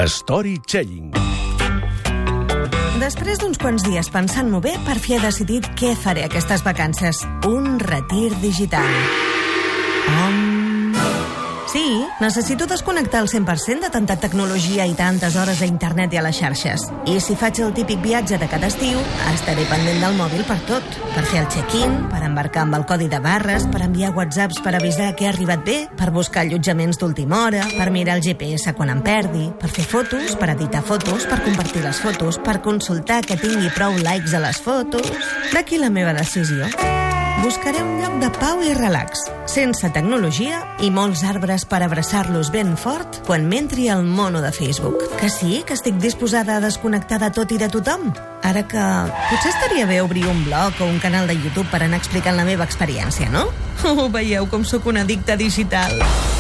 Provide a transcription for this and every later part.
Storytelling. Després d'uns quants dies pensant-m'ho bé, per fi he decidit què faré aquestes vacances. Un retir digital. Sí, necessito desconnectar el 100% de tanta tecnologia i tantes hores a internet i a les xarxes. I si faig el típic viatge de cada estiu, estaré pendent del mòbil per tot. Per fer el check-in, per embarcar amb el codi de barres, per enviar whatsapps per avisar que ha arribat bé, per buscar allotjaments d'última hora, per mirar el GPS quan em perdi, per fer fotos, per editar fotos, per compartir les fotos, per consultar que tingui prou likes a les fotos. D'aquí la meva decisió. Buscaré un lloc de pau i relax, sense tecnologia i molts arbres per abraçar-los ben fort quan m'entri al mono de Facebook. Que sí, que estic disposada a desconnectar de tot i de tothom? Ara que potser estaria bé obrir un blog o un canal de YouTube per anar explicant la meva experiència, no? Veieu com sóc una addicta digital.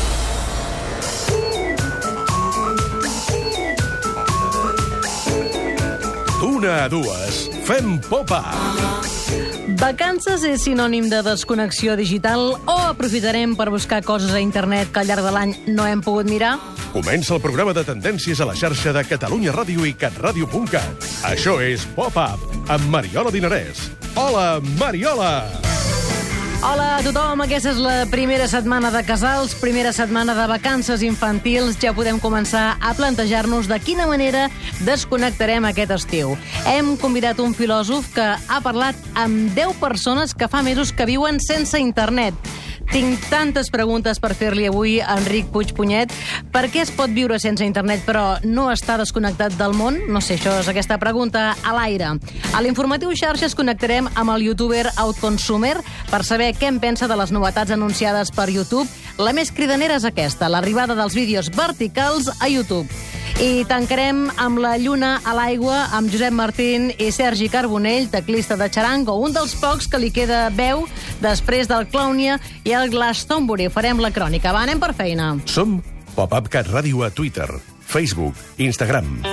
D'una a dues, fem pop-up. Vacances és sinònim de desconnexió digital o aprofitarem per buscar coses a internet que al llarg de l'any no hem pogut mirar? Comença el programa de tendències a la xarxa de Catalunya Ràdio i catradio.cat. Això és Pop-Up, amb Mariola Dinarès. Hola, Mariola! Hola a tothom, aquesta és la primera setmana de casals, primera setmana de vacances infantils. Ja podem començar a plantejar-nos de quina manera desconnectarem aquest estiu. Hem convidat un filòsof que ha parlat amb 10 persones que fa mesos que viuen sense internet. Tinc tantes preguntes per fer-li avui a Enric Puig-Punyet. Per què es pot viure sense internet però no estar desconnectat del món? No sé, això és aquesta pregunta a l'aire. A l'informatiu xarxes connectarem amb el youtuber Outconsumer per saber què en pensa de les novetats anunciades per YouTube. La més cridanera és aquesta, l'arribada dels vídeos verticals a YouTube. I tancarem amb la lluna a l'aigua amb Josep Martín i Sergi Carbonell, teclista de Charango, un dels pocs que li queda veu després del Clownia i el Glastonbury. Farem la crònica. Va, anem per feina. Som Pop-Up Cat Ràdio a Twitter, Facebook, Instagram.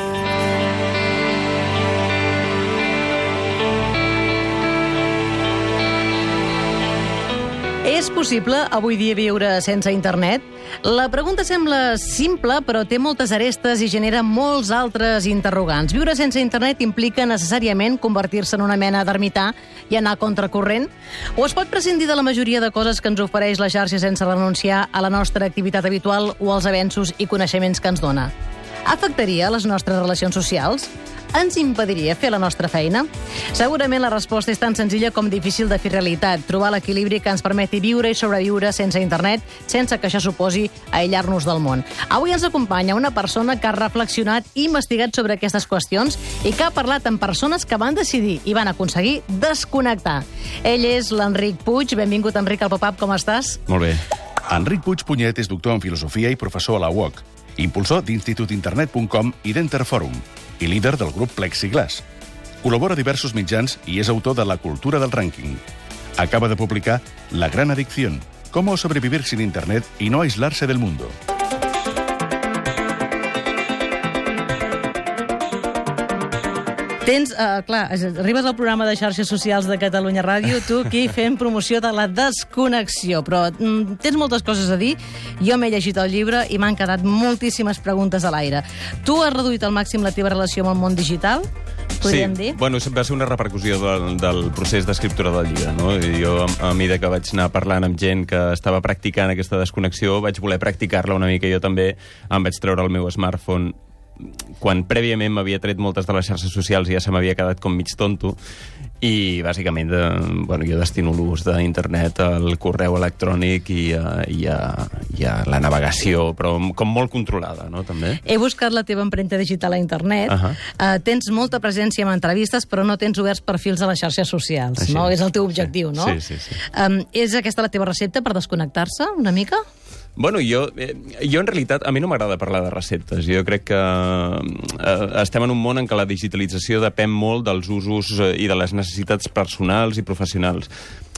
És possible avui dia viure sense internet? La pregunta sembla simple, però té moltes arestes i genera molts altres interrogants. Viure sense internet implica necessàriament convertir-se en una mena d'ermità i anar contracorrent? O es pot prescindir de la majoria de coses que ens ofereix la xarxa sense renunciar a la nostra activitat habitual o als avenços i coneixements que ens dona? Afectaria les nostres relacions socials? Ens impediria fer la nostra feina? Segurament la resposta és tan senzilla com difícil de fer realitat, trobar l'equilibri que ens permeti viure i sobreviure sense internet, sense que això suposi aïllar-nos del món. Avui ens acompanya una persona que ha reflexionat i investigat sobre aquestes qüestions i que ha parlat amb persones que van decidir i van aconseguir desconnectar. Ell és l'Enric Puig. Benvingut, Enric, al Pop-Up. Com estàs? Molt bé. Enric Puig-Punyet és doctor en filosofia i professor a la UOC, impulsor d'Institutinternet.com i d'Enterforum, i líder del grup Plexiglass. Col·labora a diversos mitjans i és autor de La cultura del rànquing. Acaba de publicar La gran adicción, cómo sobrevivir sin internet y no aislarse del mundo. Tens, arribes al programa de xarxes socials de Catalunya Ràdio, tu aquí fent promoció de la desconnexió, però tens moltes coses a dir. Jo m'he llegit el llibre i m'han quedat moltíssimes preguntes a l'aire. Tu has reduït al màxim la teva relació amb el món digital? Podríem dir? Bueno, va ser una repercussió del procés d'escriptura del llibre, no? I jo, a mesura que vaig anar parlant amb gent que estava practicant aquesta desconnexió, vaig voler practicar-la una mica. Jo també em vaig treure el meu smartphone quan prèviament m'havia tret moltes de les xarxes socials i ja se m'havia quedat com mig tonto, i bàsicament jo destino l'ús d'internet al correu electrònic i a la navegació, però com molt controlada, no, també? He buscat la teva empremta digital a internet. Tens molta presència en entrevistes, però no tens oberts perfils a les xarxes socials. Així, no? És el teu objectiu, no? Sí. És aquesta la teva recepta per desconnectar-se, una mica? Bueno, jo en realitat, a mi no m'agrada parlar de receptes. Jo crec que estem en un món en què la digitalització depèn molt dels usos i de les necessitats personals i professionals.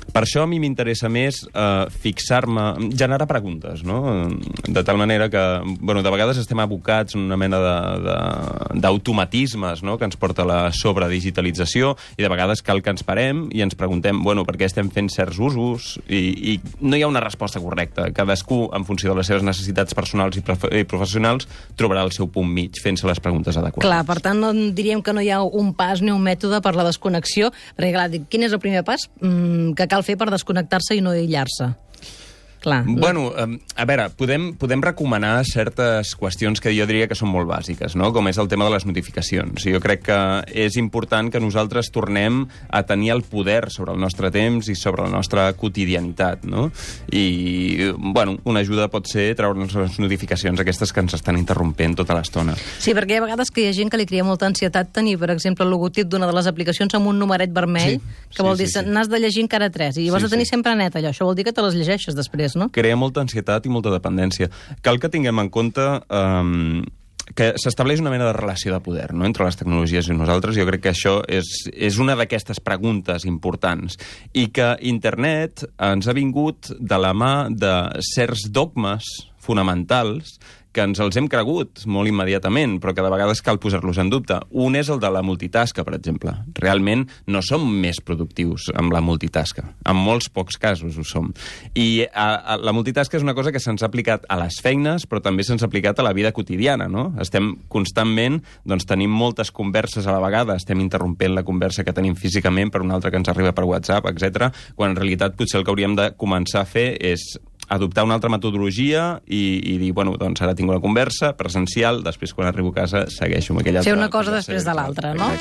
Per això a mi m'interessa més fixar-me, generar preguntes, no? De tal manera que, bueno, de vegades estem abocats en una mena d'automatismes, no?, que ens porta la sobredigitalització, i de vegades cal que ens parem i ens preguntem, bueno, per què estem fent certs usos, i no hi ha una resposta correcta. Cadascú, en funció de les seves necessitats personals i professionals, trobarà el seu punt mig fent-se les preguntes adequades. Clar, per tant, no diríem que no hi ha un pas ni un mètode per la desconnexió, perquè, clar, quin és el primer pas que cal fer per desconnectar-se i no aïllar-se? Clar. Bueno, a veure, podem recomanar certes qüestions que jo diria que són molt bàsiques, no?, com és el tema de les notificacions. Jo crec que és important que nosaltres tornem a tenir el poder sobre el nostre temps i sobre la nostra quotidianitat, no? I, bueno, una ajuda pot ser treure'ns les notificacions aquestes que ens estan interrompent tota l'estona. Sí, perquè hi ha vegades que hi ha gent que li crea molta ansietat tenir, per exemple, el logotip d'una de les aplicacions amb un numeret vermell, que vol dir n'has de llegir encara 3, i vas a tenir sempre net allò. Això vol dir que te les llegeixes després, no? Crea molta ansietat i molta dependència. Cal que tinguem en compte que s'estableix una mena de relació de poder, no?, entre les tecnologies i nosaltres. Jo crec que això és una d'aquestes preguntes importants, i que internet ens ha vingut de la mà de certs dogmes fonamentals que ens els hem cregut molt immediatament, però que de vegades cal posar-los en dubte. Un és el de la multitasca, per exemple. Realment no som més productius amb la multitasca. En molts pocs casos ho som. I la multitasca és una cosa que se'ns ha aplicat a les feines, però també se'ns ha aplicat a la vida quotidiana, no? Estem constantment, doncs, tenim moltes converses a la vegada, estem interrompent la conversa que tenim físicament per una altra que ens arriba per WhatsApp, etc. Quan en realitat potser el que hauríem de començar a fer és adoptar una altra metodologia i dir, bueno, doncs ara tinc una conversa presencial, després quan arribo a casa segueixo amb aquella altra. Fer una cosa després de l'altra, no?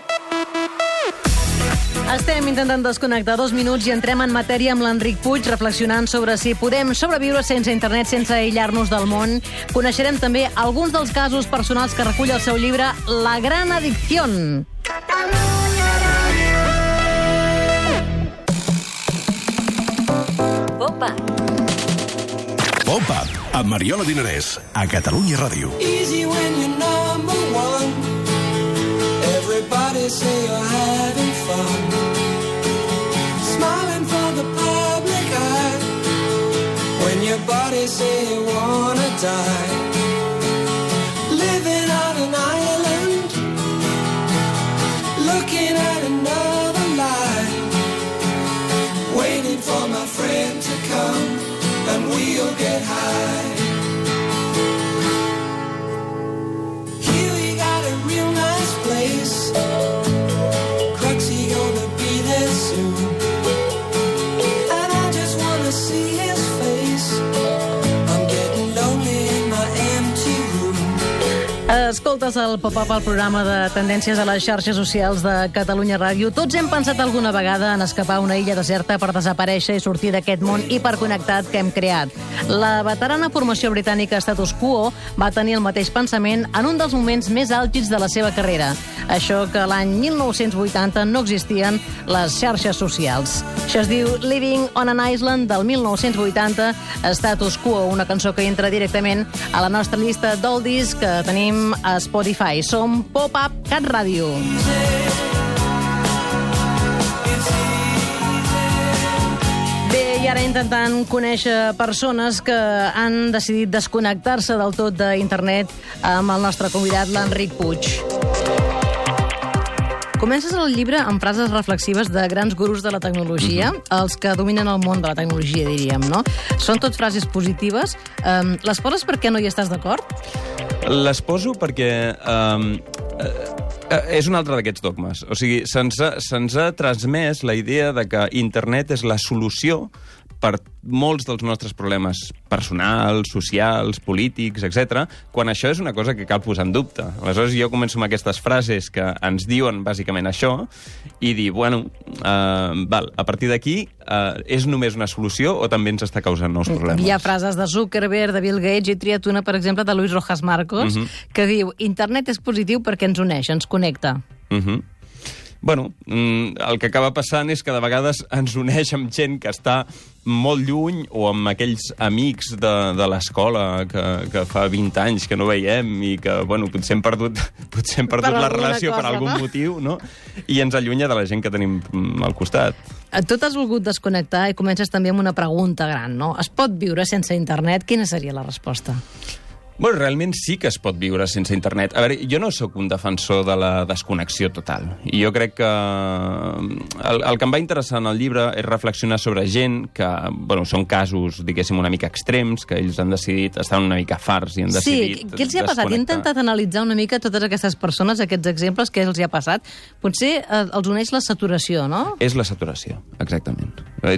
Estem intentant desconnectar 2 minuts i entrem en matèria amb l'Enric Puig, reflexionant sobre si podem sobreviure sense internet, sense aïllar-nos del món. Coneixerem també alguns dels casos personals que recull el seu llibre La gran adicción. Opa! Pop-Up, amb Mariola Dinarès, a Catalunya Ràdio. Easy when you're number one. Everybody say you're having fun. Smiling for the public eye. When your body say you wanna die. Living on an island. Looking at another life. Waiting for my friend to come. And we'll get high. Here we got a real nice place. Cruxy gonna be there soon. And I just wanna see his face. I'm getting lonely in my empty room. Escoltes el Pop-Up, al programa de tendències a les xarxes socials de Catalunya Ràdio. Tots hem pensat alguna vegada en escapar a una illa deserta per desaparèixer i sortir d'aquest món hiperconnectat que hem creat. La veterana formació britànica Status Quo va tenir el mateix pensament en un dels moments més àlgids de la seva carrera. Això que l'any 1980 no existien les xarxes socials. Això es diu Living on an Island, del 1980, Status Quo, una cançó que entra directament a la nostra llista d'oldies que tenim a Spotify. Som Pop-Up Cat Ràdio. Bé, i ara intentant conèixer persones que han decidit desconnectar-se del tot d'internet amb el nostre convidat, l'Enric Puig. Comences el llibre amb frases reflexives de grans gurus de la tecnologia, els que dominen el món de la tecnologia, diríem, no? Són tot frases positives. Les poses perquè no hi estàs d'acord? Les poso perquè és un altre d'aquests dogmes. O sigui, se'ns ha transmès la idea de que internet és la solució per molts dels nostres problemes personals, socials, polítics, etc., quan això és una cosa que cal posar en dubte. Aleshores, jo començo amb aquestes frases que ens diuen bàsicament això i dir, bueno, a partir d'aquí és només una solució o també ens està causant nous problemes? Hi ha frases de Zuckerberg, de Bill Gates, i he triat una, per exemple, de Luis Rojas Marcos, que diu, internet és positiu perquè ens uneix, ens connecta. Bueno, el que acaba passant és que de vegades ens uneix amb gent que està molt lluny o amb aquells amics de l'escola que fa 20 anys que no veiem i que, bueno, potser hem perdut la relació per algun motiu, no? I ens allunya de la gent que tenim al costat. Tu t'has volgut desconnectar i comences també amb una pregunta gran, no? Es pot viure sense internet? Quina seria la resposta? Bueno, realment sí que es pot viure sense internet. A veure, jo no sóc un defensor de la desconnexió total. I jo crec que el que em va interessar en el llibre és reflexionar sobre gent que, bueno, són casos, diguéssim, una mica extrems, que ells han decidit, estan una mica farts i han decidit què els hi ha passat? He intentat analitzar una mica totes aquestes persones, aquests exemples, què els hi ha passat. Potser els uneix la saturació, no? És la saturació, exactament.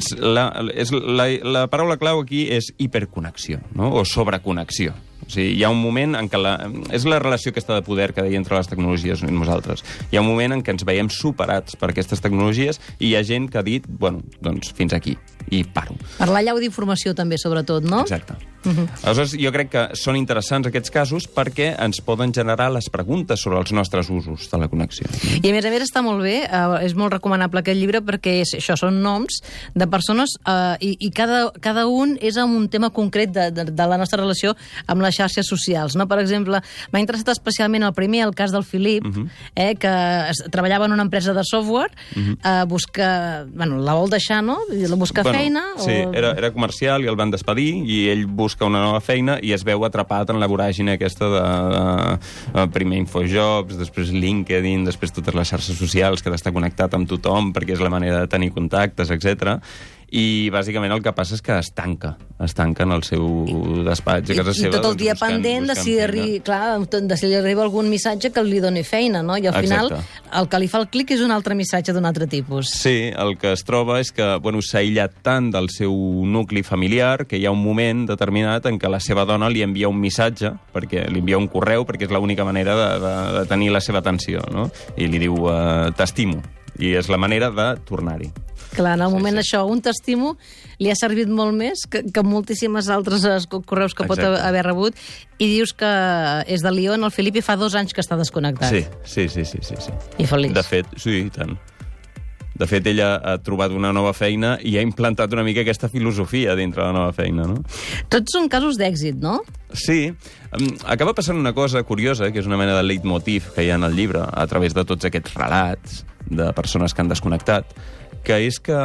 La paraula clau aquí és hiperconnexió, no? O sobreconnexió. O sigui, hi ha un moment en què és la relació aquesta de poder que deia entre les tecnologies i nosaltres. Hi ha un moment en què ens veiem superats per aquestes tecnologies i hi ha gent que ha dit, bueno, doncs fins aquí, i paro. Per la llau d'informació també, sobretot, no? Exacte. Aleshores, jo crec que són interessants aquests casos perquè ens poden generar les preguntes sobre els nostres usos de la connexió. I a més està molt bé, és molt recomanable aquest llibre perquè això són noms de persones i cada un és amb un tema concret de la nostra relació amb les xarxes socials, no? Per exemple, m'ha interessat especialment el primer, el cas del Filip, que treballava en una empresa de software, la vol deixar, no? Buscar feina. Sí, era comercial i el van despedir i ell busca una nova feina i es veu atrapat en la voràgine aquesta de primer Infojobs, després LinkedIn, després totes les xarxes socials, que ha d'estar connectat amb tothom perquè és la manera de tenir contactes, etc. I bàsicament el que passa és que es tanca en el seu despatx a casa seva. I tot el dia pendent de si li arriba algun missatge que li doni feina, no? I al final el que li fa el clic és un altre missatge d'un altre tipus. Sí, el que es troba és que s'ha aïllat tant del seu nucli familiar que hi ha un moment determinat en què la seva dona li envia un missatge, perquè li envia un correu, perquè és l'única manera de tenir la seva atenció, no? I li diu, t'estimo. I és la manera de tornar-hi. Clar, en el moment això, un t'estimo li ha servit molt més que moltíssimes altres correus que pot haver rebut, i dius que és de Lió, el Filip, i fa 2 anys que està desconnectat. Sí. I feliç. De fet, sí, tant. De fet, ella ha trobat una nova feina i ha implantat una mica aquesta filosofia dintre la nova feina, no? Tots són casos d'èxit, no? Sí. Acaba passant una cosa curiosa, que és una mena de leitmotiv que hi ha en el llibre, a través de tots aquests relats de persones que han desconnectat, que és que,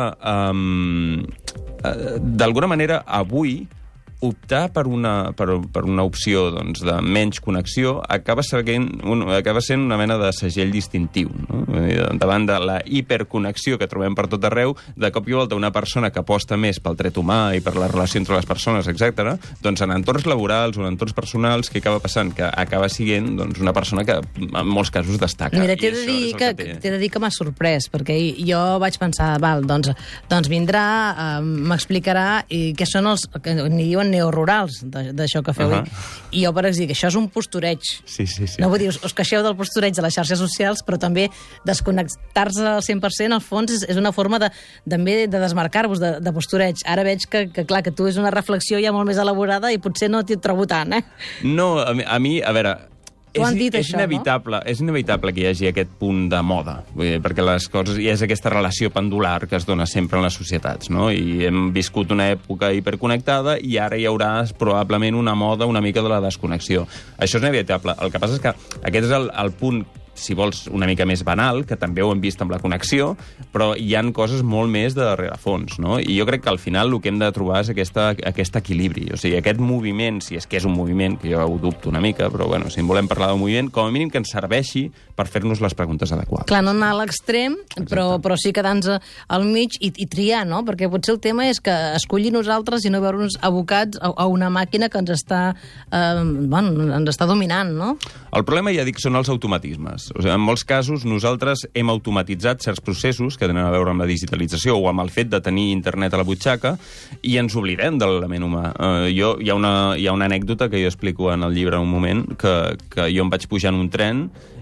d'alguna manera, avui optar per una opció doncs, de menys connexió acaba sent una mena de segell distintiu, no? Davant de la hiperconnexió que trobem per tot arreu, de cop i volta una persona que aposta més pel dret humà i per la relació entre les persones, etc., doncs en entorns laborals o en entorns personals, què acaba passant? Que acaba sent doncs, una persona que en molts casos destaca. Mira, t'he de dir que m'ha sorprès, perquè jo vaig pensar, doncs vindrà, m'explicarà què són els que n'hi diuen neorurals d'això que feu. I jo, per exemple, això és un postureig. Sí. No vull dir, us queixeu del postureig de les xarxes socials, però també desconnectar-se al 100%, al fons, és una forma també de desmarcar-vos de postureig. Ara veig que tu és una reflexió ja molt més elaborada i potser no t'hi trobo tant, eh? No, a mi, a veure... És inevitable que hi hagi aquest punt de moda, perquè les coses, hi és aquesta relació pendular que es dona sempre en les societats, no? I hem viscut una època hiperconnectada i ara hi haurà probablement una moda una mica de la desconnexió. Això és inevitable. El que passa és que aquest és el punt, si vols, una mica més banal, que també ho hem vist amb la connexió, però hi han coses molt més de rerefons, no? I jo crec que al final el que hem de trobar és aquest equilibri. O sigui, aquest moviment, si és que és un moviment, que jo ho dubto una mica, però bueno, si en volem parlar d'un moviment, com a mínim que ens serveixi per fer-nos les preguntes adequades. Clar, no anar a l'extrem, però sí quedar-nos al mig i triar, no? Perquè potser el tema és que escollir nosaltres i no veure-nos abocats a una màquina que ens està dominant, no? El problema, ja dic, són els automatismes. O sigui, en molts casos nosaltres hem automatitzat certs processos que tenen a veure amb la digitalització o amb el fet de tenir internet a la butxaca i ens oblidem de l'element humà. Hi ha una anècdota que jo explico en el llibre un moment, que jo em vaig pujar en un tren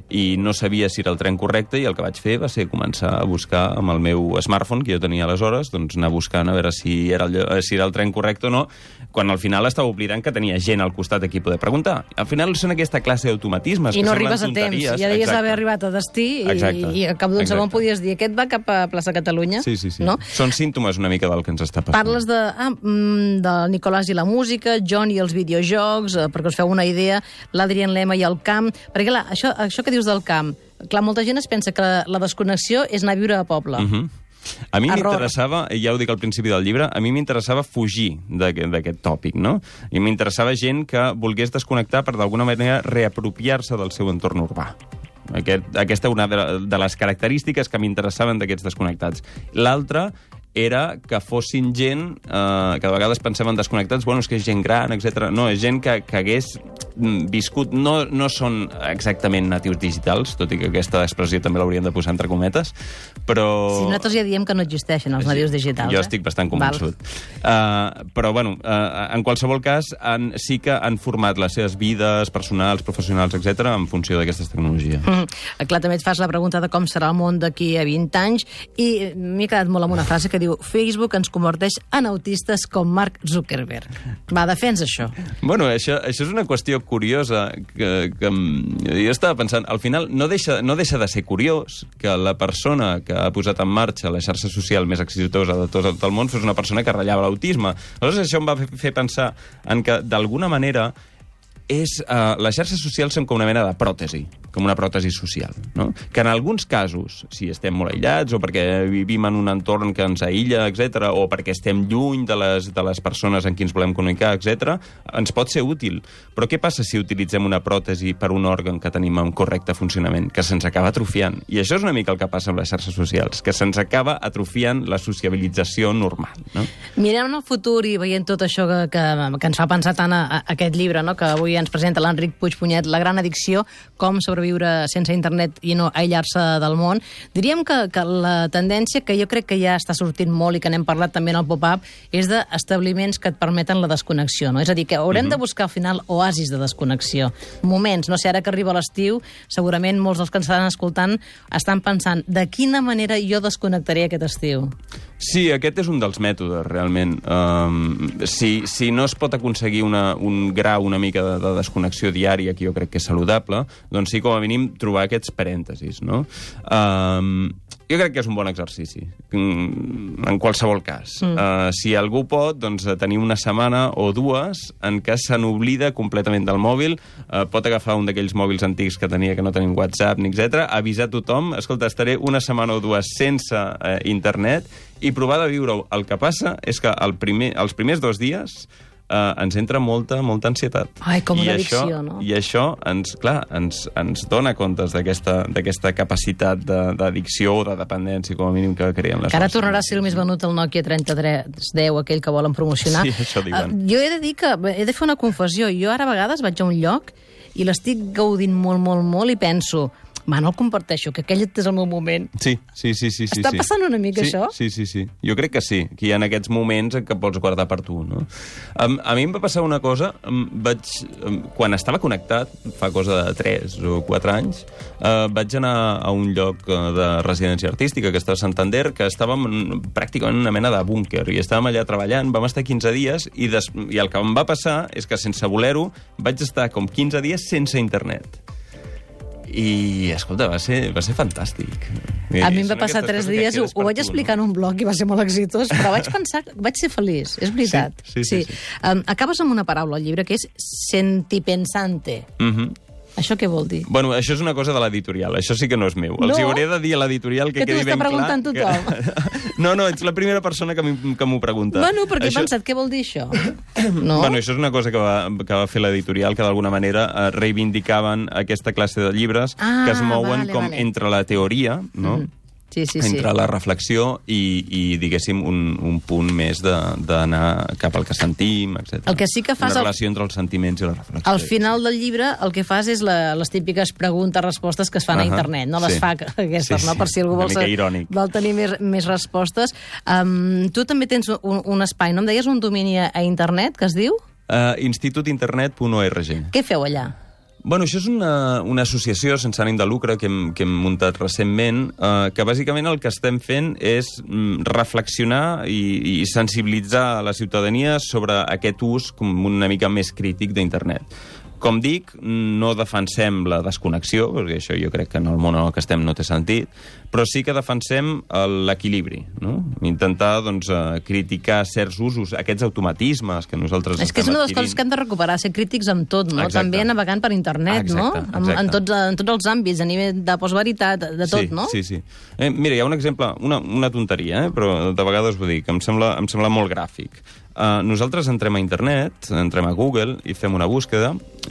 i no sabia si era el tren correcte, i el que vaig fer va ser començar a buscar amb el meu smartphone, que jo tenia aleshores, doncs anar buscant a veure si era el tren correcte o no, quan al final estava oblidant que tenia gent al costat a qui poder preguntar. Al final són aquesta classe d'automatismes I que no semblen arribes a temps, tonteries. ja deies Exacte. haver arribat a destí Exacte. i al cap d'un segon Exacte. podies dir aquest va cap a plaça Catalunya. Sí. No? Són símptomes una mica del que ens està passant. Parles de Nicolàs i la música, John i els videojocs, perquè us feu una idea, l'Adrián Lema i el camp. Perquè, clar, això que dius del camp, clar, molta gent es pensa que la desconnexió és anar a viure a poble. A mi Error. m'interessava, ja ho dic al principi del llibre, a mi m'interessava fugir d'aquest tòpic, no? I m'interessava gent que volgués desconnectar per d'alguna manera reapropiar-se del seu entorn urbà. Aquesta és una de les característiques que m'interessaven d'aquests desconnectats. L'altra era que fossin gent que de vegades pensaven desconnectats, bueno, és que és gent gran, etc. No, és gent que hagués viscut... No són exactament natius digitals, tot i que aquesta expressió també l'hauríem de posar entre cometes, però... Si nosaltres ja diem que no existeixen els nadius digitals. Jo estic bastant convençut. Però, bueno, en qualsevol cas, sí que han format les seves vides personals, professionals, etc en funció d'aquestes tecnologies. Clar, també et fas la pregunta de com serà el món d'aquí a 20 anys i m'he quedat molt amb una frase que diu Facebook ens converteix en autistes com Mark Zuckerberg. Va, defens això. Bueno, això és una qüestió curiosa que jo estava pensant. Al final, no deixa de ser curiós que la persona que ha posat en marxa la xarxa social més exitosa de tot el món fos una persona que ratllava l'autisme. Aleshores, això em va fer pensar en que, d'alguna manera, les xarxes socials són com una mena de pròtesi, com una pròtesi social, no? Que en alguns casos, si estem molt aïllats o perquè vivim en un entorn que ens aïlla, etc, o perquè estem lluny de les persones en qui ens volem comunicar, etc, ens pot ser útil. Però què passa si utilitzem una pròtesi per un òrgan que tenim en correcte funcionament? Que se'ns acaba atrofiant. I això és una mica el que passa amb les xarxes socials, que se'ns acaba atrofiant la sociabilització normal, no? Mirant el futur i veient tot això que ens fa pensar tant a aquest llibre, no?, que avui ens presenta l'Enric Puigpunyet, La gran addicció, com sobreviure sense internet i no aïllar-se del món. Diríem que la tendència, que jo crec que ja està sortint molt i que n'hem parlat també en el pop-up, és d'establiments que et permeten la desconnexió, no? És a dir, que haurem de buscar al final oasis de desconnexió. Moments, no sé, ara que arriba l'estiu, segurament molts dels que ens estan escoltant estan pensant de quina manera jo desconnectaré aquest estiu. Sí, aquest és un dels mètodes, realment. Si no es pot aconseguir un grau una mica de desconnexió diària, que jo crec que és saludable, doncs sí, com a mínim, trobar aquests parèntesis, no? Jo crec que és un bon exercici, en qualsevol cas. Si algú pot, doncs, tenir una setmana o dues en què se n'oblida completament del mòbil, pot agafar un d'aquells mòbils antics que tenia, que no tenien WhatsApp, ni etc, avisar tothom, escolta, estaré una setmana o dues sense internet, i provar de viure-ho. El que passa és que els primers 2 dies ens entra molta ansietat. Ai, com una addicció, no? I això ens dona comptes d'aquesta capacitat d'addicció o de dependència, com a mínim, que creem les Que ara nostres. tornarà a ser el més venut el Nokia 3310, aquell que volen promocionar. Sí, això diuen. Jo he de dir que he de fer una confessió. Jo ara a vegades vaig a un lloc i l'estic gaudint molt i penso, no el comparteixo, que aquell és el meu moment. Sí. Està passant una mica això? Sí. Jo crec que sí, que hi ha aquests moments en què pots guardar per tu, no? A mi em va passar una cosa, quan estava connectat, fa cosa de 3 o 4 anys, vaig anar a un lloc de residència artística, que està a Santander, que estàvem pràcticament en una mena de búnquer, i estàvem allà treballant, vam estar 15 dies, i el que em va passar és que, sense voler-ho, vaig estar com 15 dies sense internet. I, escolta, va ser fantàstic. A mi em va passar 3 dies, ho vaig explicar en un blog i va ser molt exitós, però vaig pensar, vaig ser feliç, és veritat. Sí. Acabes amb una paraula al llibre, que és sentipensante. Això què vol dir? Bueno, això és una cosa de l'editorial, això sí que no és meu. Els hi hauré de dir a l'editorial que quedi ben clar... Que t'ho està preguntant tothom. No, ets la primera persona que m'ho pregunta. Bueno, perquè he pensat, què vol dir això? No? Bueno, això és una cosa que va fer l'editorial, que d'alguna manera reivindicaven aquesta classe de llibres que es mouen entre la teoria, no? Sí. Entre la reflexió i diguéssim, un punt més d'anar cap al que sentim, etc. El que sí que fas... Una relació entre els sentiments i la reflexió. Al final del llibre, el que fas és les típiques preguntes-respostes que es fan a internet, no? Les fa aquestes, no? Per si algú vol tenir més respostes. Tu també tens un espai, no? Em deies un domini a internet, que es diu? institutinternet.org. Què feu allà? Bueno, això és una associació sense ànim de lucre que hem muntat recentment, que bàsicament el que estem fent és reflexionar i sensibilitzar la ciutadania sobre aquest ús com una mica més crític d'internet. Com dic, no defensem la desconnexió, perquè això jo crec que en el món en el que estem no té sentit, però sí que defensem l'equilibri, no? Intentar, doncs, criticar certs usos, aquests automatismes que nosaltres és que és una de les coses que hem de recuperar, ser crítics amb tot, no? Exacte. També navegant per internet, exacte, no? exacte. En tots els àmbits, a nivell de postveritat, de tot, no? Sí. Mira, hi ha un exemple, una tonteria, però de vegades ho dic, em sembla molt gràfic. Nosaltres entrem a internet, entrem a Google i fem una búsqueda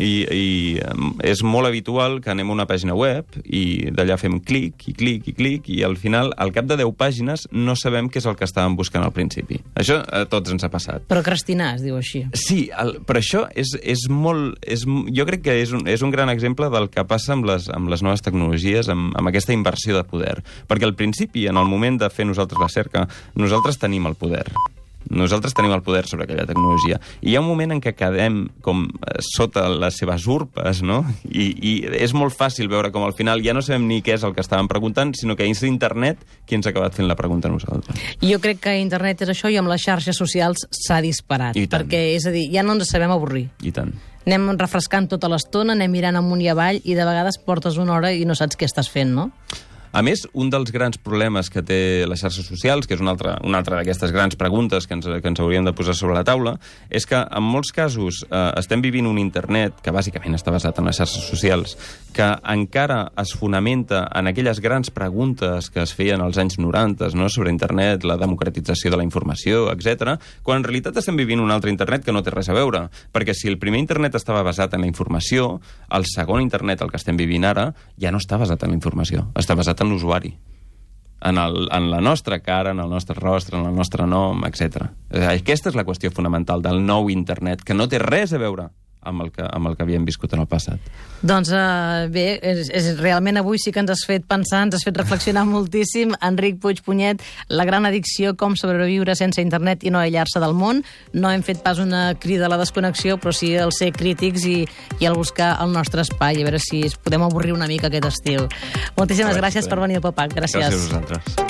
i és molt habitual que anem a una pàgina web i d'allà fem clic i al final, al cap de 10 pàgines, no sabem què és el que estàvem buscant al principi. Això a tots ens ha passat. Procrastinar, es diu així. Sí, però això és molt... jo crec que és un gran exemple del que passa amb les noves tecnologies, amb aquesta inversió de poder. Perquè al principi, en el moment de fer nosaltres la cerca, nosaltres tenim el poder. Nosaltres tenim el poder sobre aquella tecnologia. I hi ha un moment en què quedem com sota les seves urpes, no? I és molt fàcil veure com al final ja no sabem ni què és el que estàvem preguntant, sinó que és internet qui ens ha acabat fent la pregunta a nosaltres. Jo crec que internet és això i amb les xarxes socials s'ha disparat. Perquè, és a dir, ja no ens sabem avorrir. I tant. Anem refrescant tota l'estona, anem mirant amunt i avall i de vegades portes una hora i no saps què estàs fent, no? A més, un dels grans problemes que té les xarxes socials, que és una altra d'aquestes grans preguntes que ens hauríem de posar sobre la taula, és que en molts casos estem vivint un internet que bàsicament està basat en les xarxes socials, que encara es fonamenta en aquelles grans preguntes que es feien als anys 90, no? Sobre internet, la democratització de la informació, etc., quan en realitat estem vivint un altre internet que no té res a veure. Perquè si el primer internet estava basat en la informació, el segon internet, el que estem vivint ara, ja no està basat en la informació, està basat en l'usuari, en la nostra cara, en el nostre rostre, en el nostre nom, etc. Aquesta és la qüestió fonamental del nou internet, que no té res a veure amb el que havíem viscut en el passat. Doncs bé, realment avui sí que ens has fet pensar, ens has fet reflexionar moltíssim. Enric Puig-Punyet, la gran addicció, com sobreviure sense internet i no aïllar-se del món. No hem fet pas una crida a la desconnexió, però sí el ser crítics i el buscar el nostre espai, a veure si es podem avorrir una mica aquest estiu. Moltíssimes gràcies per venir al Papac. Gràcies. Gràcies a vosaltres.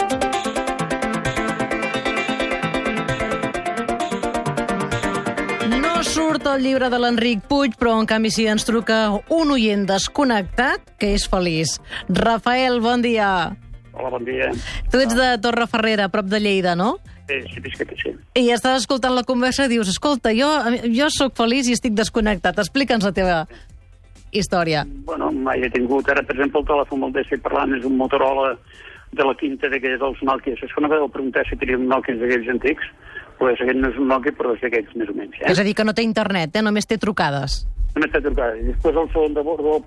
Surt el llibre de l'Enric Puig, però en canvi sí ens truca un oient desconnectat que és feliç. Rafael, bon dia. Hola, bon dia. Tu ets de Torrefarrera, a prop de Lleida, no? Sí, visc aquí, sí. I estàs escoltant la conversa i dius, escolta, jo sóc feliç i estic desconnectat. Explica'ns la teva història. Bueno, mai he tingut. Ara, per exemple, el telèfon amb el que estic parlant és un Motorola de la quinta d'aquells dels Nokia. És que no vau preguntar si tenia un Nokia d'aquells antics. Pues aquest no és un Nokia, però és d'aquells més o menys. És a dir, que no té internet, només té trucades. Només té trucades. I després el segon de bord...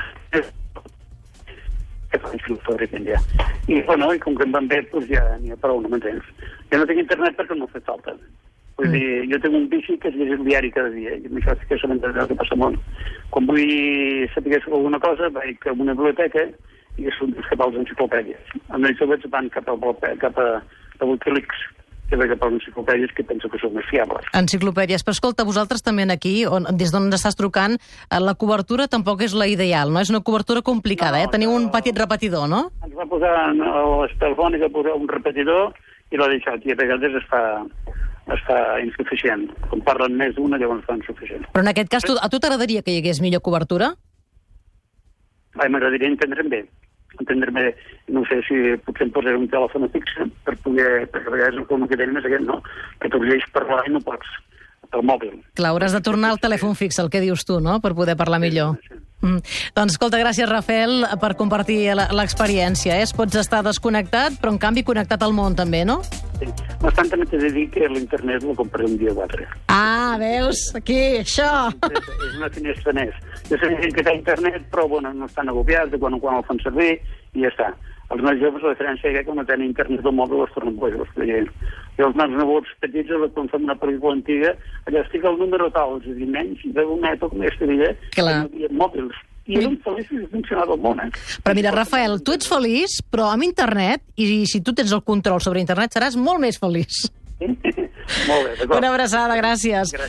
I, bueno, i com que em van bé, doncs ja n'hi ha prou, no m'entens? Jo no tinc internet perquè no m'ha fet falta. Vull dir, jo tinc un bici que es llegeix el diari cada dia, i amb això sí que sabem el que passa al món. Quan vull saber alguna cosa, vaig a una biblioteca i són cap a les enciclopèdies. Amb ells joves van cap a Wikileaks, que ve cap a les enciclopèdies que penso que són més fiables. Enciclopèdies. Però escolta, vosaltres també aquí, des d'on ens estàs trucant, la cobertura tampoc és la ideal, no? És una cobertura complicada, Teniu un petit repetidor, no? Ens va posar a les telefòniques un repetidor i l'ha deixat, i a vegades es fa insuficient. Quan parlen més d'una, llavors fa insuficient. Però en aquest cas, a tu t'agradaria que hi hagués millor cobertura? M'agradaria entendre'm bé, no sé si potser em posaré un telèfon fixe perquè a vegades el problema que tenim és aquest, no? Que tu llegeix parlar i no pots pel mòbil. Clar, hauràs de tornar al telèfon fix, el que dius tu, no?, per poder parlar millor. Sí. Doncs escolta, gràcies, Rafael, per compartir l'experiència. Pots estar desconnectat, però en canvi connectat al món també, no? Sí. No obstant, també t'he de dir que l'internet lo compraré un dia o altre. Ah, veus? Aquí, això! És una finestra més. Jo sé que té internet, però bueno, no estan agobiats de quan el fan servir i ja està. Els més joves, la diferència és que quan no tenen internet al mòbil es tornen bojos. I els meus nebots petits, quan fem una pel·lícula antiga, allà estic el número tal, és a dir, menys d'una època més que havia mòbils. I érem feliços i funcionava el món, Però mira, Rafael, tu ets feliç, però amb internet, i si tu tens el control sobre internet, seràs molt més feliç. Molt bé, d'acord. Una abraçada, gràcies.